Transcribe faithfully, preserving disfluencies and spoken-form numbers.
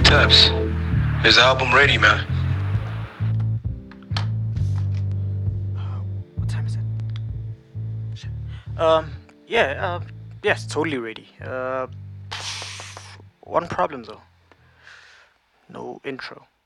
Tubbs, is the album ready, man? What time is it? Shit. Um, yeah, uh, yes, totally ready. Uh, one problem though. No intro.